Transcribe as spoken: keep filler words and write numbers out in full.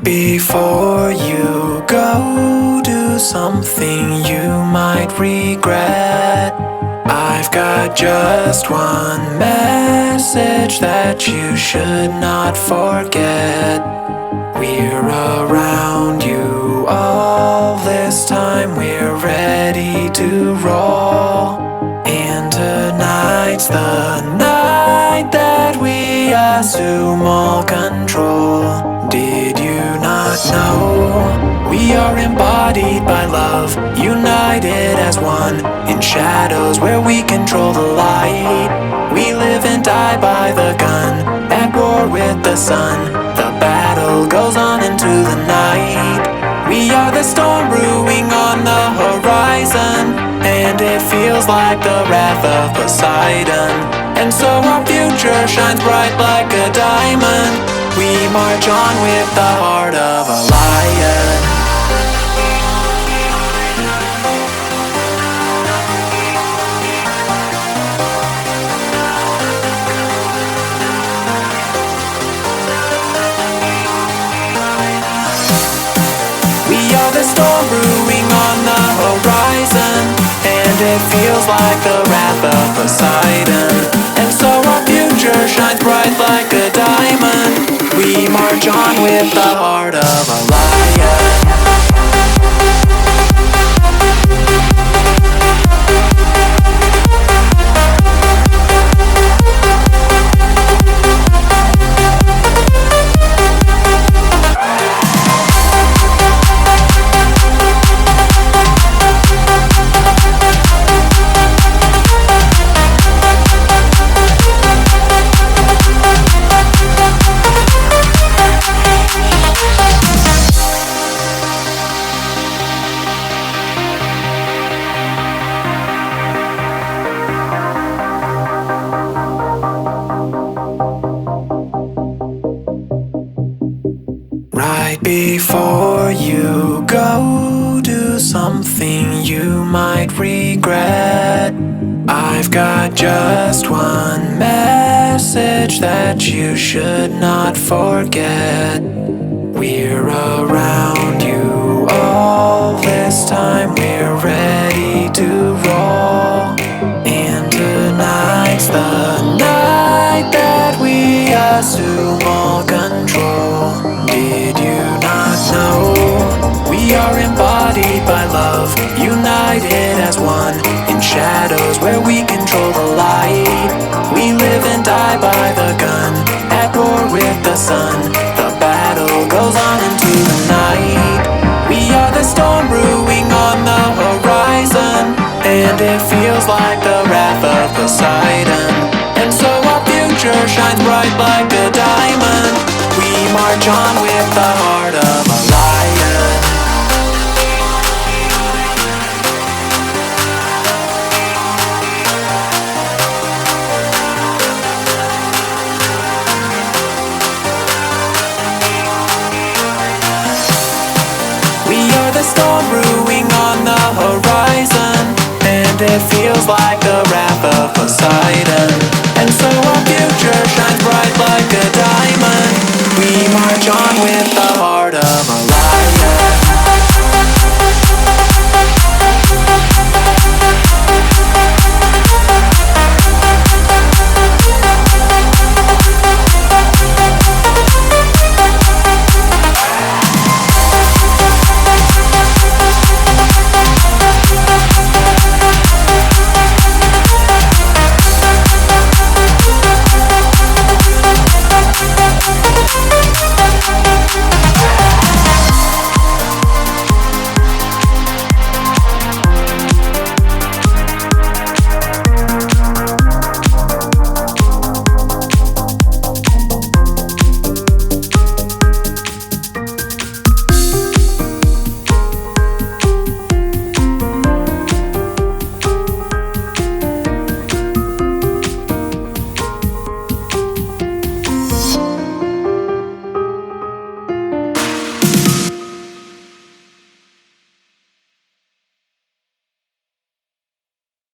Before you go, do something you might regret. I've got just one message that you should not forget. We're around you all this time, we're ready to roll. And tonight's the night that we assume all control. Did you not know we are embodied by love, united as one in shadows where we control the light? We live and die by the gun, at war with the sun. The battle goes on into the night. We are the storm brewing on the horizon, and it feels like the wrath of Poseidon. And so our future shines bright like a diamond. We march on with the heart of a lion. We are the storm brewing on the horizon, and it feels like the wrath of Poseidon. And so our future shines bright like a diamond. We march on with the heart of a lion. Right before you go, do something you might regret. I've got just one message that you should not forget. We're around you all this time, we're ready to roll. And tonight's the night that we assume all control. Did you not know we are embodied by love, united as one in shadows where we control the light? We live and die by the gun, at war with the sun. The battle goes on into the night. We are the storm brewing on the horizon, and it feels like the wrath of Poseidon. And so our future shines bright like a diamond. We march on with the heart of a lion. We are the storm brewing on the horizon, and it feels like the wrath of Poseidon. And so our future shines bright like a diamond. We march on with the heart of a lion.